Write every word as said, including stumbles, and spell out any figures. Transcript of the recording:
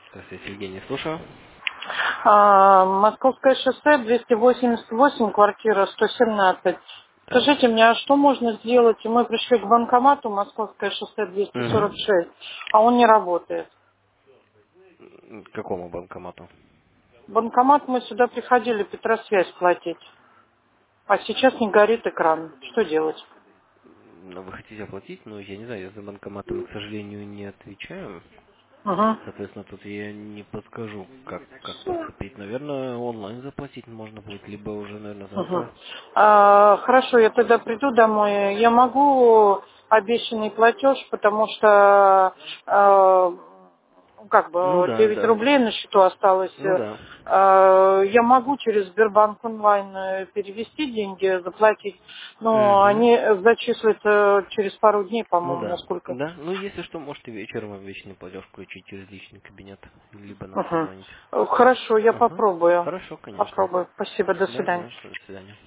Здравствуйте, Евгений, слушаю. А, Московское шоссе, двести восемьдесят восемь, квартира сто семнадцать. Так. Скажите мне, а что можно сделать? Мы пришли к банкомату, Московское шоссе двести сорок Угу. шесть, а он не работает. К какому банкомату? Банкомат, мы сюда приходили Петросвязь платить, а сейчас не горит экран. Что делать? Ну, вы хотите оплатить, но я не знаю, я за банкоматом, к сожалению, не отвечаю. Угу. Соответственно, тут я не подскажу, как, как поступить. Наверное, онлайн заплатить можно будет, либо уже, наверное, Угу. завтра. А, хорошо, я тогда приду домой. Я могу обещанный платеж, потому что э, ну, как Ну бы да, девять да. рублей на счету осталось. Ну да. Э, я могу через Сбербанк онлайн э, перевести деньги, заплатить, но Угу. они зачислятся через пару дней, Ну по-моему, да. насколько. Да. Ну, если что, можете вечером обещанный платеж включить через личный кабинет, либо нам Угу. позвонить. Хорошо, я Угу. попробую. Хорошо, конечно. Попробую. Спасибо, до Да, свидания. да, что, до свидания.